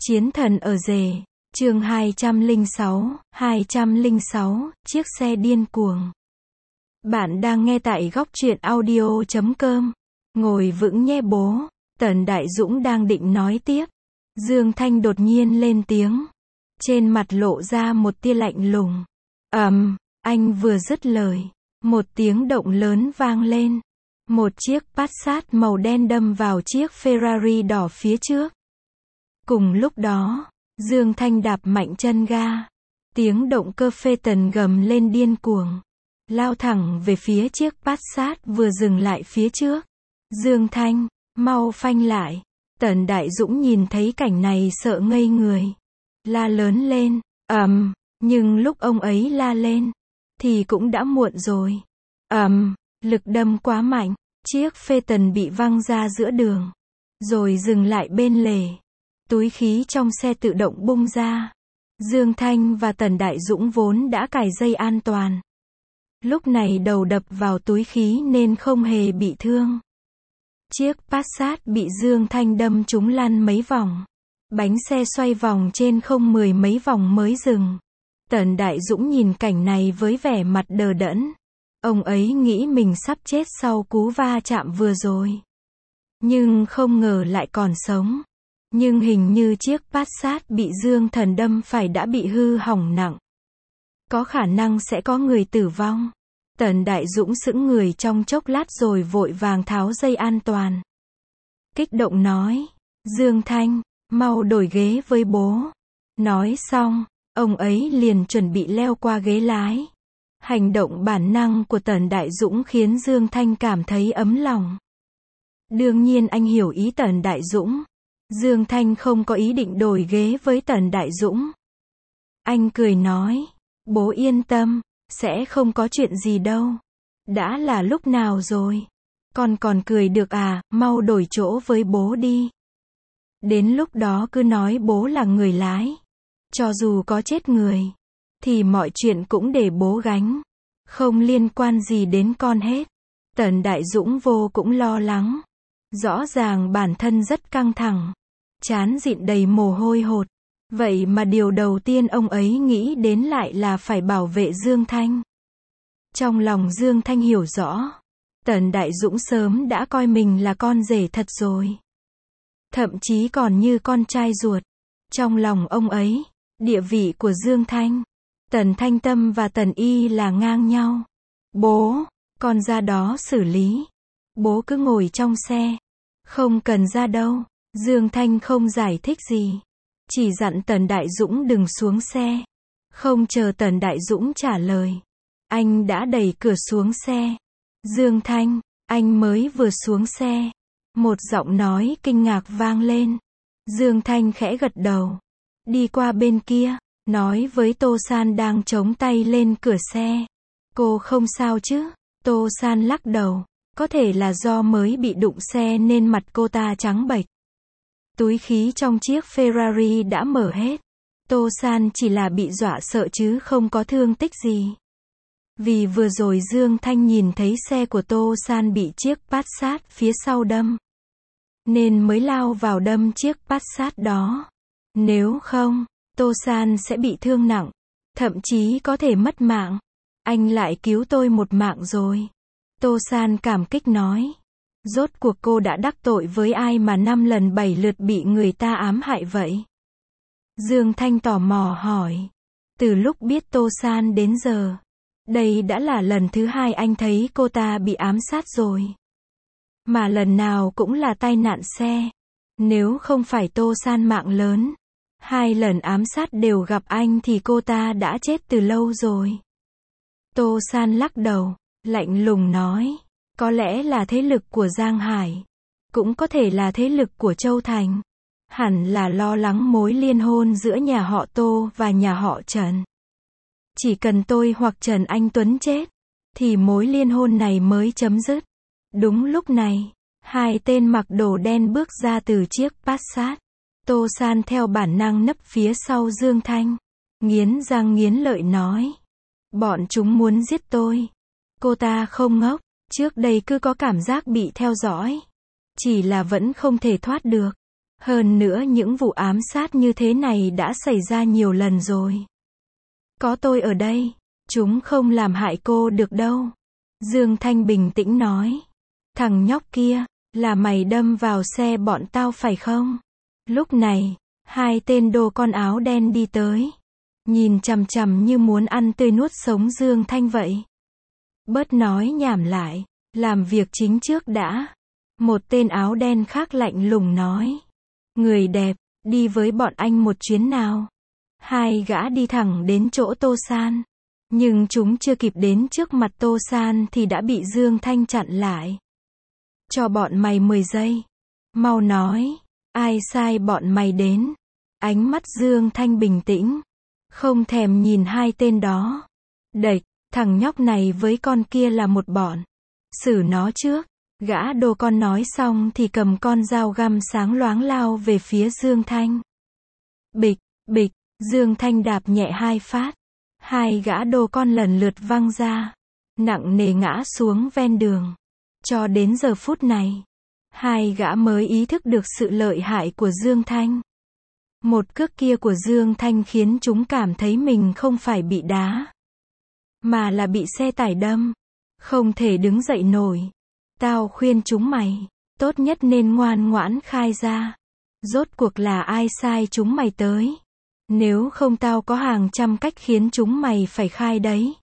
Chiến thần ở rể, chương 206, chiếc xe điên cuồng. Bạn đang nghe tại góc truyện audio.com. Ngồi vững nhé bố. Tần Đại Dũng đang định nói tiếp. Dương Thanh đột nhiên lên tiếng. Trên mặt lộ ra một tia lạnh lùng. Anh vừa dứt lời. Một tiếng động lớn vang lên. Một chiếc Passat màu đen đâm vào chiếc Ferrari đỏ phía trước. Cùng lúc đó, Dương Thanh đạp mạnh chân ga. Tiếng động cơ Phaeton gầm lên điên cuồng. Lao thẳng về phía chiếc Passat vừa dừng lại phía trước. Dương Thanh, mau phanh lại. Tần Đại Dũng nhìn thấy cảnh này sợ ngây người. La lớn lên, nhưng lúc ông ấy la lên, thì cũng đã muộn rồi. Lực đâm quá mạnh, chiếc Phaeton bị văng ra giữa đường. Rồi dừng lại bên lề. Túi khí trong xe tự động bung ra. Dương Thanh và Tần Đại Dũng vốn đã cài dây an toàn. Lúc này đầu đập vào túi khí nên không hề bị thương. Chiếc Passat bị Dương Thanh đâm trúng lăn mấy vòng. Bánh xe xoay vòng trên không 10 mấy vòng mới dừng. Tần Đại Dũng nhìn cảnh này với vẻ mặt đờ đẫn. Ông ấy nghĩ mình sắp chết sau cú va chạm vừa rồi. Nhưng không ngờ lại còn sống. Nhưng hình như chiếc Passat bị Dương Thần đâm phải đã bị hư hỏng nặng. Có khả năng sẽ có người tử vong. Tần Đại Dũng sững người trong chốc lát rồi vội vàng tháo dây an toàn. Kích động nói, Dương Thanh, mau đổi ghế với bố. Nói xong, ông ấy liền chuẩn bị leo qua ghế lái. Hành động bản năng của Tần Đại Dũng khiến Dương Thanh cảm thấy ấm lòng. Đương nhiên anh hiểu ý Tần Đại Dũng. Dương Thanh không có ý định đổi ghế với Tần Đại Dũng. Anh cười nói, bố yên tâm, sẽ không có chuyện gì đâu. Đã là lúc nào rồi? Con còn cười được à, mau đổi chỗ với bố đi. Đến lúc đó cứ nói bố là người lái. Cho dù có chết người, thì mọi chuyện cũng để bố gánh. Không liên quan gì đến con hết. Tần Đại Dũng vô cũng lo lắng. Rõ ràng bản thân rất căng thẳng. Trán dịn đầy mồ hôi hột. Vậy mà điều đầu tiên ông ấy nghĩ đến lại là phải bảo vệ Dương Thanh. Trong lòng Dương Thanh hiểu rõ. Tần Đại Dũng sớm đã coi mình là con rể thật rồi. Thậm chí còn như con trai ruột. Trong lòng ông ấy, địa vị của Dương Thanh, Tần Thanh Tâm và Tần Y là ngang nhau. Bố, con ra đó xử lý. Bố cứ ngồi trong xe. Không cần ra đâu. Dương Thanh không giải thích gì. Chỉ dặn Tần Đại Dũng đừng xuống xe. Không chờ Tần Đại Dũng trả lời. Anh đã đẩy cửa xuống xe. Dương Thanh, anh mới vừa xuống xe. Một giọng nói kinh ngạc vang lên. Dương Thanh khẽ gật đầu. Đi qua bên kia, nói với Tô San đang chống tay lên cửa xe. Cô không sao chứ? Tô San lắc đầu. Có thể là do mới bị đụng xe nên mặt cô ta trắng bệch. Túi khí trong chiếc Ferrari đã mở hết. Tô San chỉ là bị dọa sợ chứ không có thương tích gì. Vì vừa rồi Dương Thanh nhìn thấy xe của Tô San bị chiếc Passat phía sau đâm. Nên mới lao vào đâm chiếc Passat đó. Nếu không, Tô San sẽ bị thương nặng. Thậm chí có thể mất mạng. Anh lại cứu tôi một mạng rồi. Tô San cảm kích nói. Rốt cuộc cô đã đắc tội với ai mà 5 lần 7 lượt bị người ta ám hại vậy? Dương Thanh tò mò hỏi. Từ lúc biết Tô San đến giờ, đây đã là lần thứ 2 anh thấy cô ta bị ám sát rồi. Mà lần nào cũng là tai nạn xe. Nếu không phải Tô San mạng lớn, 2 lần ám sát đều gặp anh thì cô ta đã chết từ lâu rồi. Tô San lắc đầu, lạnh lùng nói. Có lẽ là thế lực của Giang Hải. Cũng có thể là thế lực của Châu Thành. Hẳn là lo lắng mối liên hôn giữa nhà họ Tô và nhà họ Trần. Chỉ cần tôi hoặc Trần Anh Tuấn chết, thì mối liên hôn này mới chấm dứt. Đúng lúc này, 2 tên mặc đồ đen bước ra từ chiếc Passat. Tô San theo bản năng nấp phía sau Dương Thanh. Nghiến răng nghiến lợi nói. Bọn chúng muốn giết tôi. Cô ta không ngốc. Trước đây cứ có cảm giác bị theo dõi. Chỉ là vẫn không thể thoát được. Hơn nữa những vụ ám sát như thế này đã xảy ra nhiều lần rồi. Có tôi ở đây, chúng không làm hại cô được đâu. Dương Thanh bình tĩnh nói. Thằng nhóc kia, là mày đâm vào xe bọn tao phải không? Lúc này, hai tên đồ con áo đen đi tới. Nhìn chằm chằm như muốn ăn tươi nuốt sống Dương Thanh vậy. Bớt nói nhảm lại, làm việc chính trước đã. Một tên áo đen khác lạnh lùng nói. Người đẹp, đi với bọn anh một chuyến nào. Hai gã đi thẳng đến chỗ Tô San. Nhưng chúng chưa kịp đến trước mặt Tô San thì đã bị Dương Thanh chặn lại. Cho bọn mày 10 giây. Mau nói, ai sai bọn mày đến. Ánh mắt Dương Thanh bình tĩnh. Không thèm nhìn hai tên đó. Đệch, thằng nhóc này với con kia là một bọn. Xử nó trước. Gã đồ con nói xong thì cầm con dao găm sáng loáng lao về phía Dương Thanh. Bịch, bịch, Dương Thanh đạp nhẹ hai phát. Hai gã đồ con lần lượt văng ra. Nặng nề ngã xuống ven đường. Cho đến giờ phút này, hai gã mới ý thức được sự lợi hại của Dương Thanh. Một cước kia của Dương Thanh khiến chúng cảm thấy mình không phải bị đá, mà là bị xe tải đâm. Không thể đứng dậy nổi. Tao khuyên chúng mày, tốt nhất nên ngoan ngoãn khai ra. Rốt cuộc là ai sai chúng mày tới? Nếu không tao có hàng trăm cách khiến chúng mày phải khai đấy.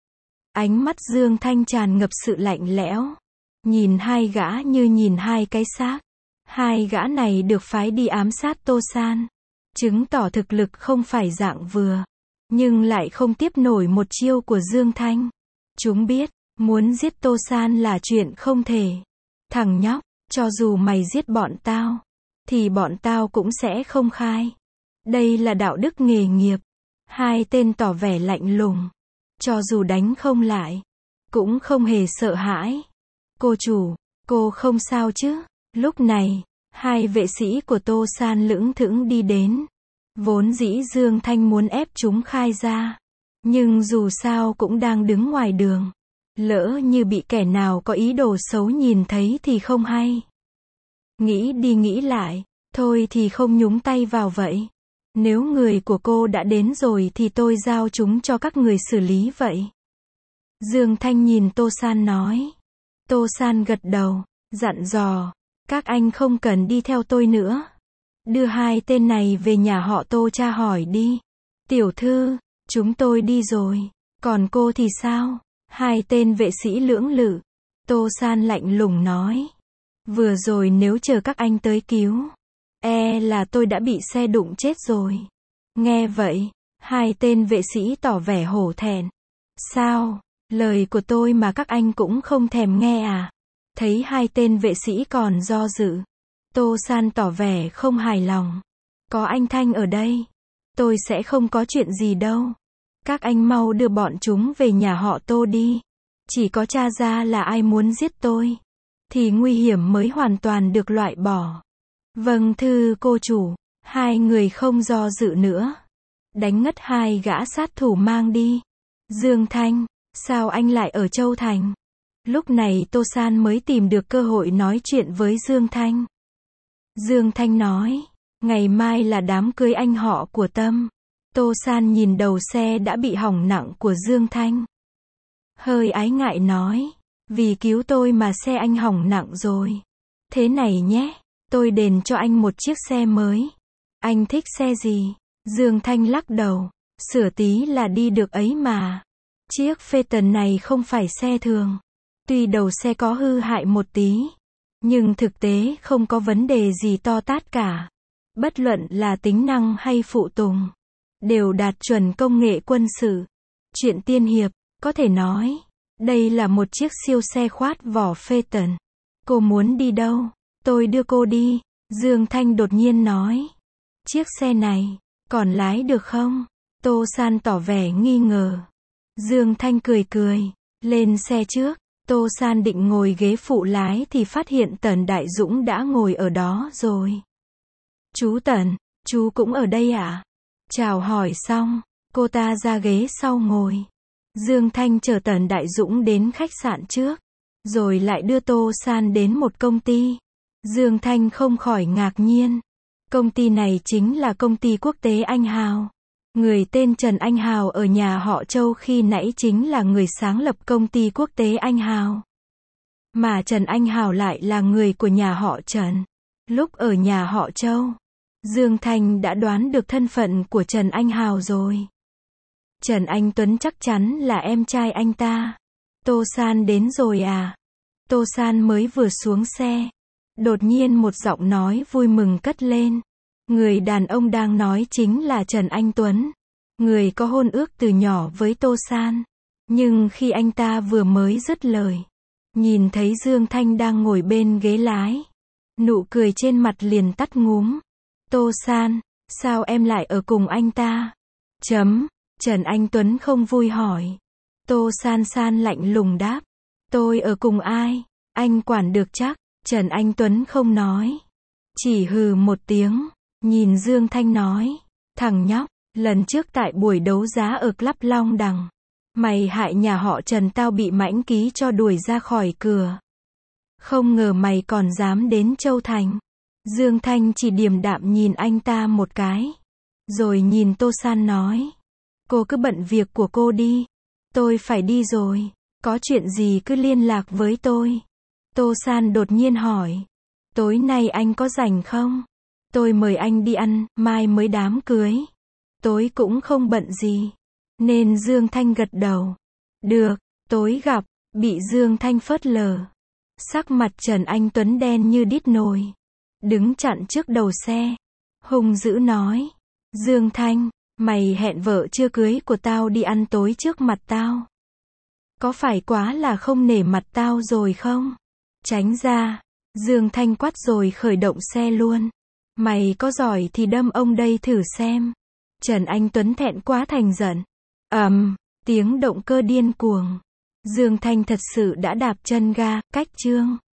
Ánh mắt Dương Thanh tràn ngập sự lạnh lẽo. Nhìn hai gã như nhìn hai cái xác. Hai gã này được phái đi ám sát Tô San. Chứng tỏ thực lực không phải dạng vừa. Nhưng lại không tiếp nổi một chiêu của Dương Thanh. Chúng biết, muốn giết Tô San là chuyện không thể. Thằng nhóc, cho dù mày giết bọn tao, thì bọn tao cũng sẽ không khai. Đây là đạo đức nghề nghiệp. Hai tên tỏ vẻ lạnh lùng. Cho dù đánh không lại, cũng không hề sợ hãi. Cô chủ, cô không sao chứ? Lúc này, hai vệ sĩ của Tô San lững thững đi đến. Vốn dĩ Dương Thanh muốn ép chúng khai ra. Nhưng dù sao cũng đang đứng ngoài đường. Lỡ như bị kẻ nào có ý đồ xấu nhìn thấy thì không hay. Nghĩ đi nghĩ lại, thôi thì không nhúng tay vào vậy. Nếu người của cô đã đến rồi thì tôi giao chúng cho các người xử lý vậy. Dương Thanh nhìn Tô San nói. Tô San gật đầu, dặn dò. Các anh không cần đi theo tôi nữa. Đưa hai tên này về nhà họ Tô tra hỏi đi. Tiểu thư, chúng tôi đi rồi. Còn cô thì sao? Hai tên vệ sĩ lưỡng lự. Tô San lạnh lùng nói. Vừa rồi nếu chờ các anh tới cứu, là tôi đã bị xe đụng chết rồi. Nghe vậy, hai tên vệ sĩ tỏ vẻ hổ thẹn. Sao, lời của tôi mà các anh cũng không thèm nghe à? Thấy hai tên vệ sĩ còn do dự, Tô San tỏ vẻ không hài lòng. Có anh Thanh ở đây, tôi sẽ không có chuyện gì đâu. Các anh mau đưa bọn chúng về nhà họ Tô đi. Chỉ có tra ra là ai muốn giết tôi, thì nguy hiểm mới hoàn toàn được loại bỏ. Vâng thưa cô chủ. Hai người không do dự nữa. Đánh ngất hai gã sát thủ mang đi. Dương Thanh, sao anh lại ở Châu Thành? Lúc này Tô San mới tìm được cơ hội nói chuyện với Dương Thanh. Dương Thanh nói, ngày mai là đám cưới anh họ của Tâm. Tô San nhìn đầu xe đã bị hỏng nặng của Dương Thanh. Hơi ái ngại nói, vì cứu tôi mà xe anh hỏng nặng rồi. Thế này nhé, tôi đền cho anh một chiếc xe mới. Anh thích xe gì? Dương Thanh lắc đầu, sửa tí là đi được ấy mà. Chiếc Phaeton này không phải xe thường. Tuy đầu xe có hư hại một tí, nhưng thực tế không có vấn đề gì to tát cả. Bất luận là tính năng hay phụ tùng, đều đạt chuẩn công nghệ quân sự. Chuyện tiên hiệp, có thể nói, đây là một chiếc siêu xe khoát vỏ Phaeton. Cô muốn đi đâu? Tôi đưa cô đi. Dương Thanh đột nhiên nói. Chiếc xe này, còn lái được không? Tô San tỏ vẻ nghi ngờ. Dương Thanh cười cười, lên xe trước. Tô San định ngồi ghế phụ lái thì phát hiện Tần Đại Dũng đã ngồi ở đó rồi. Chú Tần, chú cũng ở đây à? Chào hỏi xong, cô ta ra ghế sau ngồi. Dương Thanh chở Tần Đại Dũng đến khách sạn trước, rồi lại đưa Tô San đến một công ty. Dương Thanh không khỏi ngạc nhiên. Công ty này chính là công ty quốc tế Anh Hào. Người tên Trần Anh Hào ở nhà họ Châu khi nãy chính là người sáng lập công ty quốc tế Anh Hào. Mà Trần Anh Hào lại là người của nhà họ Trần. Lúc ở nhà họ Châu, Dương Thanh đã đoán được thân phận của Trần Anh Hào rồi. Trần Anh Tuấn chắc chắn là em trai anh ta. Tô San đến rồi à? Tô San mới vừa xuống xe. Đột nhiên một giọng nói vui mừng cất lên. Người đàn ông đang nói chính là Trần Anh Tuấn. Người có hôn ước từ nhỏ với Tô San. Nhưng khi anh ta vừa mới dứt lời, nhìn thấy Dương Thanh đang ngồi bên ghế lái, nụ cười trên mặt liền tắt ngúm. Tô San, sao em lại ở cùng anh ta? Trần Anh Tuấn không vui hỏi. Tô San San lạnh lùng đáp. Tôi ở cùng ai? Anh quản được chắc. Trần Anh Tuấn không nói. Chỉ hừ một tiếng. Nhìn Dương Thanh nói. Thằng nhóc, lần trước tại buổi đấu giá ở Club Long Đằng, mày hại nhà họ Trần tao bị Mãnh Ký cho đuổi ra khỏi cửa. Không ngờ mày còn dám đến Châu Thành. Dương Thanh chỉ điềm đạm nhìn anh ta một cái. Rồi nhìn Tô San nói. Cô cứ bận việc của cô đi. Tôi phải đi rồi. Có chuyện gì cứ liên lạc với tôi. Tô San đột nhiên hỏi. Tối nay anh có rảnh không? Tôi mời anh đi ăn, mai mới đám cưới. Tối cũng không bận gì. Nên Dương Thanh gật đầu. Được, tối gặp. Bị Dương Thanh phớt lờ. Sắc mặt Trần Anh Tuấn đen như đít nồi. Đứng chặn trước đầu xe. Hung dữ nói. Dương Thanh, mày hẹn vợ chưa cưới của tao đi ăn tối trước mặt tao. Có phải quá là không nể mặt tao rồi không? Tránh ra. Dương Thanh quát rồi khởi động xe luôn. Mày có giỏi thì đâm ông đây thử xem. Trần Anh Tuấn thẹn quá thành giận. Tiếng động cơ điên cuồng. Dương Thanh thật sự đã đạp chân ga, cách chương.